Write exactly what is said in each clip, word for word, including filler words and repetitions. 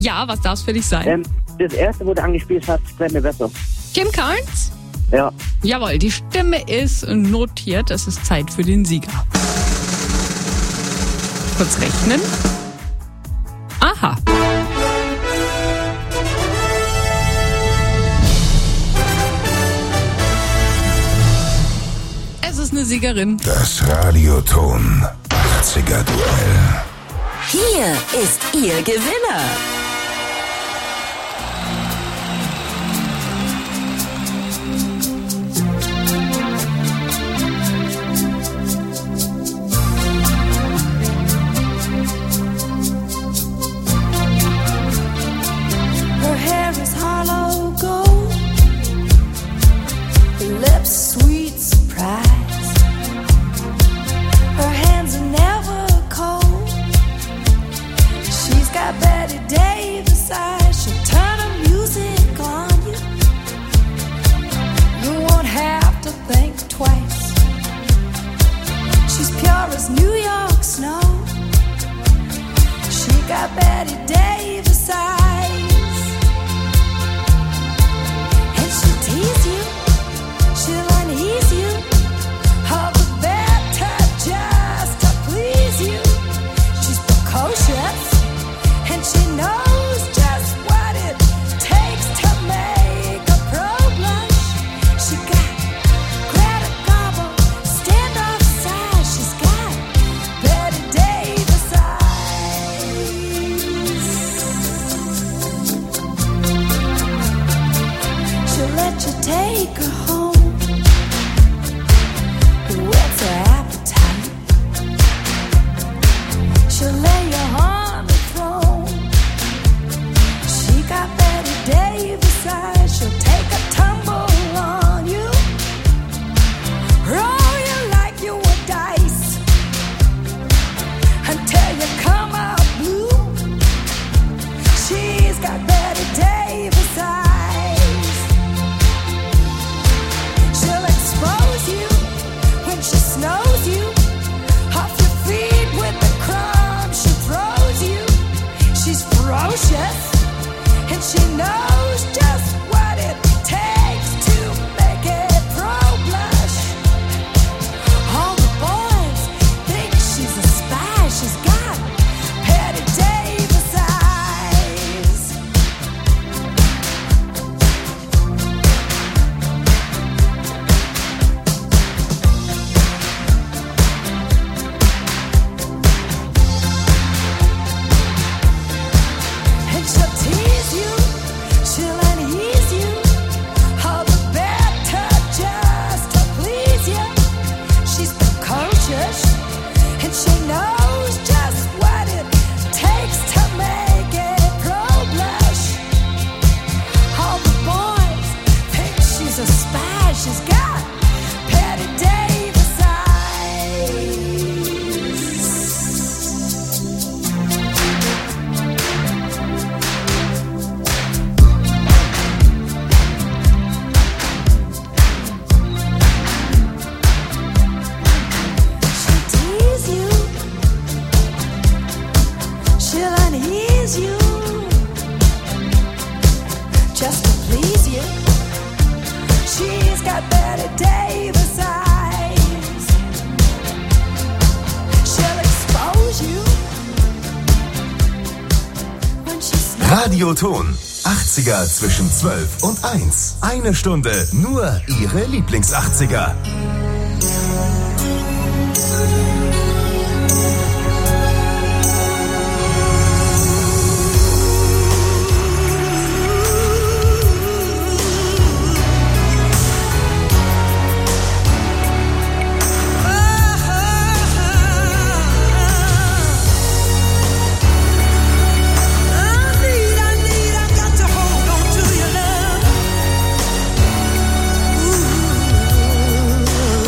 Ja, was darf es für dich sein? Ähm, das erste, wo du angespielt hast, gefällt mir besser. Kim Carnes? Ja. Jawohl, die Stimme ist notiert. Es ist Zeit für den Sieger. Kurz rechnen. Aha. Es ist eine Siegerin. Das Radioton achtziger Duell. Hier ist Ihr Gewinner. Her hair is hollow gold, her lips sweet surprise. Her hands are never cold. She's got Betty Davis eyes. She'll turn her music on you. You won't have to think twice. She's pure as New York snow. She got Betty Davis eyes. And she'll tease you, she'll unease you. All the better just to please you. She's precocious, and she knows just what it takes to make a pro blush. She got Greta Garbo, standoff size. She's got Betty Davis eyes. She'll let you take her home. Whet's her appetite? She'll lay you on the throne. She got Betty Davis eyes. She'll take a tumble on you, roll you like you were dice, until you come out blue. She's got Betty Davis eyes. She'll expose you when she snows you off your feet with the crumbs she throws you. She's ferocious, and she knows just what it takes to make it pro blush. All the boys think she's a spy. She's got Betty Davis eyes. And she'll tease you, she'll unease you. All the better just to please you. She's precocious, and she knows just what it takes to make it pro blush. All the boys think she's a spy. She's got Betty Davis eyes. She'll tease you, she'll unease you, just to please you. She's got Betty Davis eyes. She'll expose you when she's Radioton achtziger zwischen zwölf und eins. Eine Stunde nur Ihre Lieblings-achtziger. Ooh.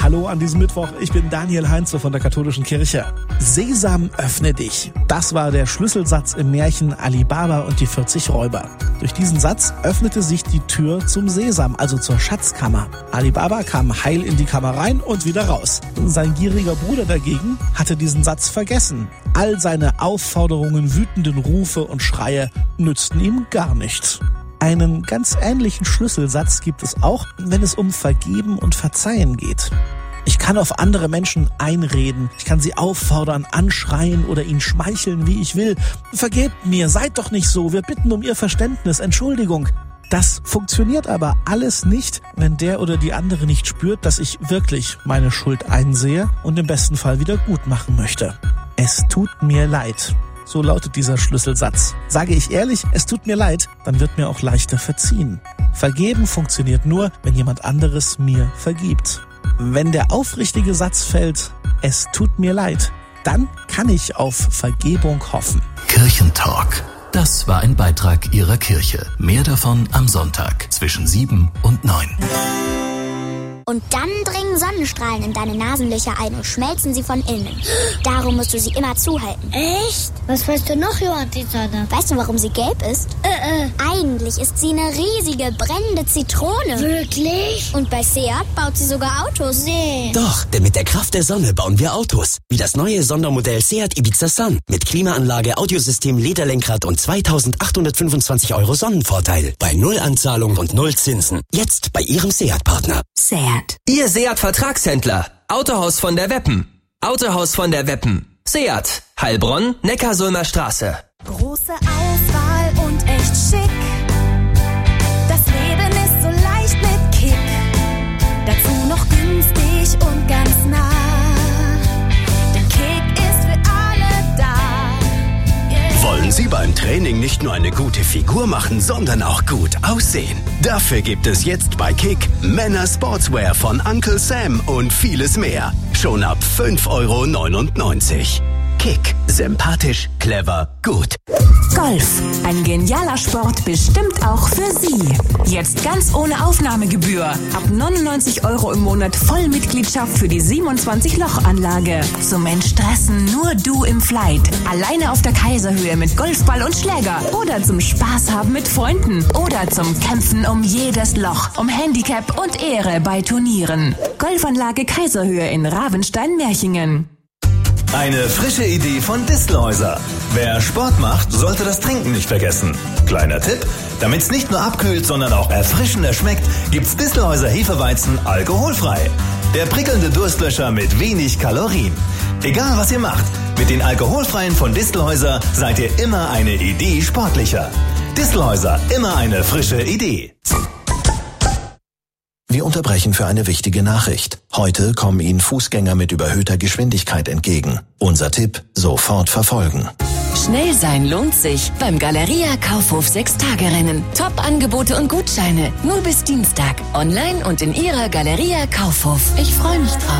Hallo an diesem Mittwoch, ich bin Daniel Heinze von der Katholischen Kirche. Sesam, öffne dich. Das war der Schlüsselsatz im Märchen Ali Baba und die vierzig Räuber. Durch diesen Satz öffnete sich die Tür zum Sesam, also zur Schatzkammer. Ali Baba kam heil in die Kammer rein und wieder raus. Sein gieriger Bruder dagegen hatte diesen Satz vergessen. All seine Aufforderungen, wütenden Rufe und Schreie nützten ihm gar nichts. Einen ganz ähnlichen Schlüsselsatz gibt es auch, wenn es um Vergeben und Verzeihen geht. Ich kann auf andere Menschen einreden, ich kann sie auffordern, anschreien oder ihnen schmeicheln, wie ich will. Vergebt mir, seid doch nicht so, wir bitten um ihr Verständnis, Entschuldigung. Das funktioniert aber alles nicht, wenn der oder die andere nicht spürt, dass ich wirklich meine Schuld einsehe und im besten Fall wieder gut machen möchte. Es tut mir leid. So lautet dieser Schlüsselsatz. Sage ich ehrlich, es tut mir leid, dann wird mir auch leichter verziehen. Vergeben funktioniert nur, wenn jemand anderes mir vergibt. Wenn der aufrichtige Satz fällt, es tut mir leid, dann kann ich auf Vergebung hoffen. Kirchentalk. Das war ein Beitrag Ihrer Kirche. Mehr davon am Sonntag zwischen sieben und neun. Und dann dringen Sonnenstrahlen in deine Nasenlöcher ein und schmelzen sie von innen. Darum musst du sie immer zuhalten. Echt? Was weißt du noch über die Sonne? Weißt du, warum sie gelb ist? Äh, äh. Eigentlich ist sie eine riesige, brennende Zitrone. Wirklich? Und bei Seat baut sie sogar Autos. Nee. Doch, denn mit der Kraft der Sonne bauen wir Autos. Wie das neue Sondermodell Seat Ibiza Sun. Mit Klimaanlage, Audiosystem, Lederlenkrad und zweitausendachthundertfünfundzwanzig Euro Sonnenvorteil. Bei null Anzahlung und null Zinsen. Jetzt bei Ihrem Seat-Partner. Seat. Ihr Seat-Vertragshändler. Autohaus von der Weppen. Autohaus von der Weppen. Seat. Heilbronn, Neckarsulmer Straße. Große Auswahl und echt schick. Das Leben ist so leicht mit Kick. Dazu noch günstig und ganz nah. Denn Kick ist für alle da. Yeah. Wollen Sie beim Training nicht nur eine gute Figur machen, sondern auch gut aussehen? Dafür gibt es jetzt bei Kick Männer Sportswear von Uncle Sam und vieles mehr. Schon ab fünf Euro neunundneunzig. Kick. Sympathisch, clever, gut. Golf. Ein genialer Sport, bestimmt auch für Sie. Jetzt ganz ohne Aufnahmegebühr. Ab neunundneunzig Euro im Monat Vollmitgliedschaft für die siebenundzwanzig Loch Anlage. Zum Entstressen nur du im Flight. Alleine auf der Kaiserhöhe mit Golfball und Schläger. Oder zum Spaß haben mit Freunden. Oder zum Kämpfen um jedes Loch. Um Handicap und Ehre bei Turnieren. Golfanlage Kaiserhöhe in Ravenstein-Merchingen. Eine frische Idee von Distelhäuser. Wer Sport macht, sollte das Trinken nicht vergessen. Kleiner Tipp, damit's nicht nur abkühlt, sondern auch erfrischender schmeckt, gibt's Distelhäuser Hefeweizen alkoholfrei. Der prickelnde Durstlöscher mit wenig Kalorien. Egal was ihr macht, mit den alkoholfreien von Distelhäuser seid ihr immer eine Idee sportlicher. Distelhäuser, immer eine frische Idee. Wir unterbrechen für eine wichtige Nachricht. Heute kommen Ihnen Fußgänger mit überhöhter Geschwindigkeit entgegen. Unser Tipp: sofort verfolgen. Schnell sein lohnt sich beim Galeria Kaufhof sechs-Tage-Rennen. Top-Angebote und Gutscheine. Nur bis Dienstag. Online und in Ihrer Galeria Kaufhof. Ich freue mich drauf.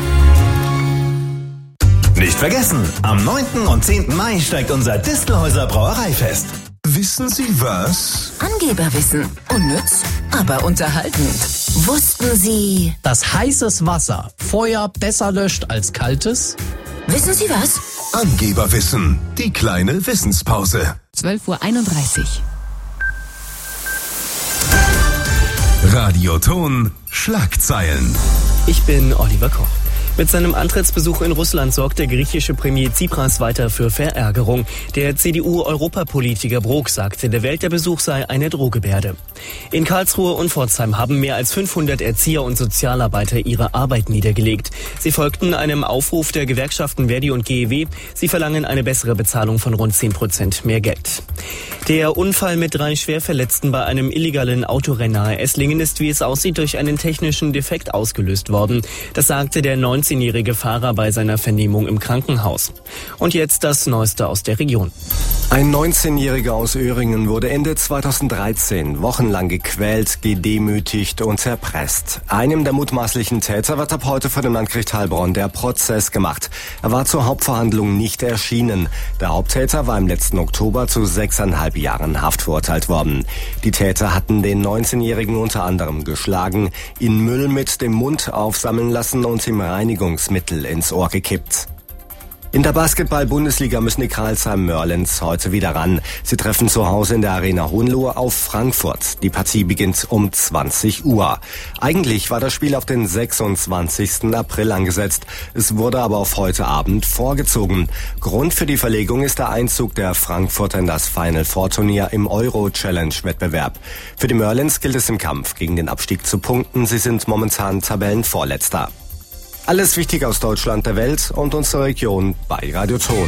Nicht vergessen, am neunten und zehnten Mai steigt unser Distelhäuser Brauereifest. Wissen Sie was? Angeberwissen. Unnütz, aber unterhaltend. Wussten Sie, dass heißes Wasser Feuer besser löscht als kaltes? Wissen Sie was? Angeberwissen. Die kleine Wissenspause. zwölf Uhr einunddreißig. Radioton Schlagzeilen. Ich bin Oliver Koch. Mit seinem Antrittsbesuch in Russland sorgt der griechische Premier Tsipras weiter für Verärgerung. Der C D U-Europapolitiker Brok sagte, der Welt der Besuch sei eine Drohgebärde. In Karlsruhe und Pforzheim haben mehr als fünfhundert Erzieher und Sozialarbeiter ihre Arbeit niedergelegt. Sie folgten einem Aufruf der Gewerkschaften Verdi und G E W. Sie verlangen eine bessere Bezahlung von rund zehn Prozent mehr Geld. Der Unfall mit drei Schwerverletzten bei einem illegalen Autorennen nahe Esslingen ist, wie es aussieht, durch einen technischen Defekt ausgelöst worden. Das sagte der neunzehnjährige Fahrer bei seiner Vernehmung im Krankenhaus. Und jetzt das Neueste aus der Region. Ein neunzehnjähriger aus Öhringen wurde Ende zweitausenddreizehn wochenlang lang gequält, gedemütigt und erpresst. Einem der mutmaßlichen Täter wird ab heute vor dem Landgericht Heilbronn der Prozess gemacht. Er war zur Hauptverhandlung nicht erschienen. Der Haupttäter war im letzten Oktober zu sechseinhalb Jahren Haft verurteilt worden. Die Täter hatten den neunzehnjährigen unter anderem geschlagen, ihn Müll mit dem Mund aufsammeln lassen und ihm Reinigungsmittel ins Ohr gekippt. In der Basketball-Bundesliga müssen die Crailsheim Merlins heute wieder ran. Sie treffen zu Hause in der Arena Hohenlohe auf Frankfurt. Die Partie beginnt um zwanzig Uhr. Eigentlich war das Spiel auf den sechsundzwanzigsten April angesetzt. Es wurde aber auf heute Abend vorgezogen. Grund für die Verlegung ist der Einzug der Frankfurter in das Final Four Turnier im Euro-Challenge-Wettbewerb. Für die Merlins gilt es im Kampf gegen den Abstieg zu punkten. Sie sind momentan Tabellenvorletzter. Alles Wichtige aus Deutschland, der Welt und unserer Region bei Radio Ton.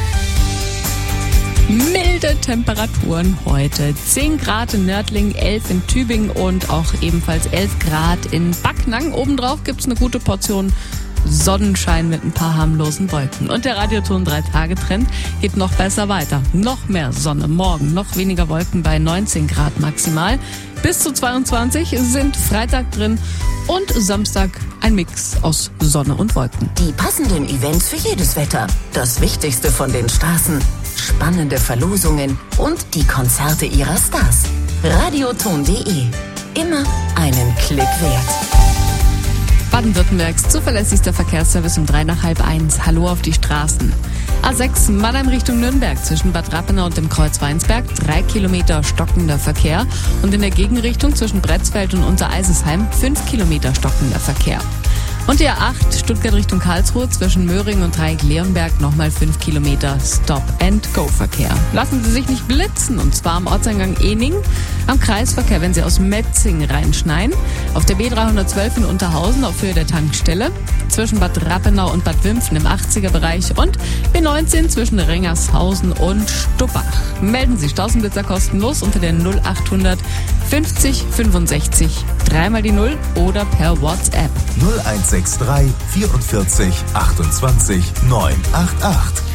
Milde Temperaturen heute. zehn Grad in Nördlingen, elf in Tübingen und auch ebenfalls elf Grad in Backnang. Obendrauf gibt's eine gute Portion Sonnenschein mit ein paar harmlosen Wolken. Und der Radioton drei Tage Trend geht noch besser weiter. Noch mehr Sonne morgen, noch weniger Wolken bei neunzehn Grad maximal. Bis zu zweiundzwanzig sind Freitag drin und Samstag ein Mix aus Sonne und Wolken. Die passenden Events für jedes Wetter. Das Wichtigste von den Straßen. Spannende Verlosungen und die Konzerte ihrer Stars. radioton punkt de. Immer einen Klick wert. Baden-Württembergs zuverlässigster Verkehrsservice um drei nach halb eins. Hallo auf die Straßen. A sechs Mannheim Richtung Nürnberg zwischen Bad Rappenau und dem Kreuz Weinsberg. Drei Kilometer stockender Verkehr. Und in der Gegenrichtung zwischen Bretzfeld und Untereisesheim fünf Kilometer stockender Verkehr. Und die A acht Stuttgart Richtung Karlsruhe zwischen Möhring und Dreieck-Leonberg nochmal fünf Kilometer Stop-and-Go-Verkehr. Lassen Sie sich nicht blitzen, und zwar am Ortseingang Ening, am Kreisverkehr, wenn Sie aus Metzing reinschneien, auf der B dreihundertzwölf in Unterhausen auf Höhe der Tankstelle, zwischen Bad Rappenau und Bad Wimpfen im achtziger-Bereich und B neunzehn zwischen Rengershausen und Stuppach. Melden Sie Stausenblitzer kostenlos unter der null achthundert fünfzig fünfundsechzig dreimal die Null oder per WhatsApp. null eins sechs drei vierundvierzig achtundzwanzig neunhundertachtundachtzig.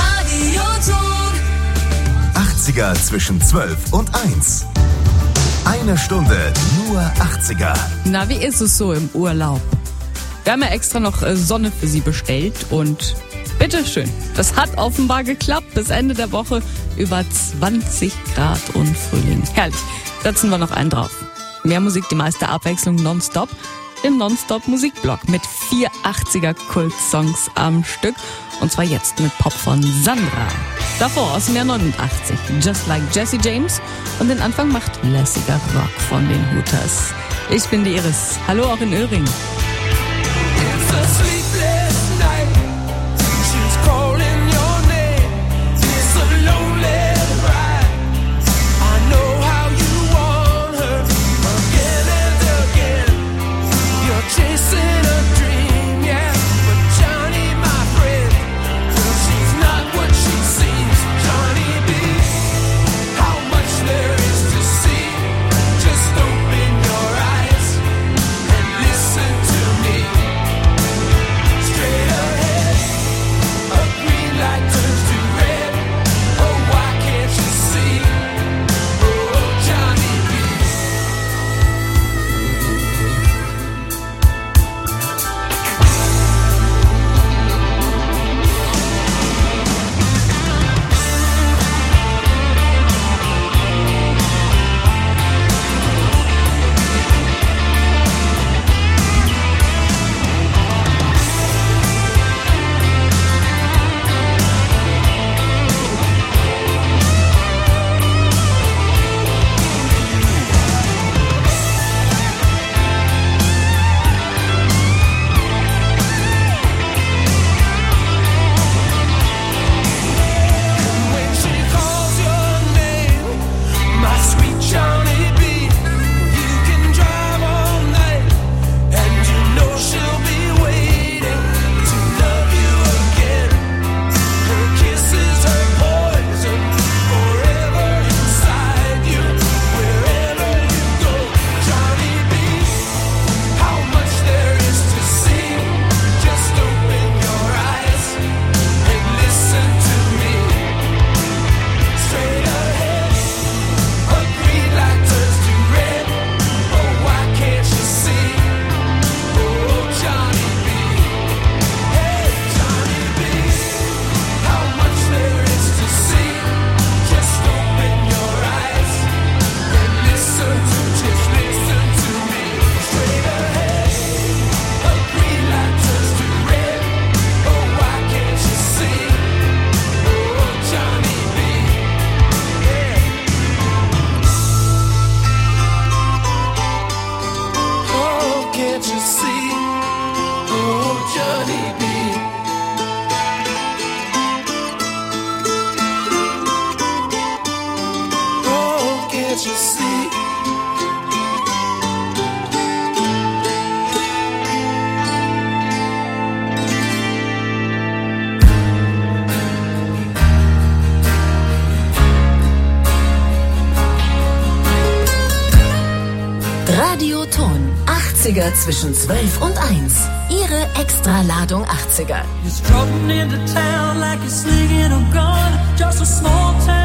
Radioton. achtziger zwischen zwölf und eins. Eine Stunde nur achtziger. Na, wie ist es so im Urlaub? Wir haben ja extra noch Sonne für Sie bestellt und bitteschön, das hat offenbar geklappt. Bis Ende der Woche über zwanzig Grad und Frühling. Herrlich, setzen wir noch einen drauf. Mehr Musik, die meiste Abwechslung nonstop im Nonstop-Musikblock mit vier achtziger-Kult-Songs am Stück. Und zwar jetzt mit Pop von Sandra. Davor aus dem Jahr neunundachtzig Just Like Jesse James und den Anfang macht lässiger Rock von den Hooters. Ich bin die Iris. Hallo auch in Öhring. Listen to Ton. achtziger zwischen zwölf und eins. Ihre Extraladung achtziger. You're strutting into town like you're slinging a gun. Just a small town.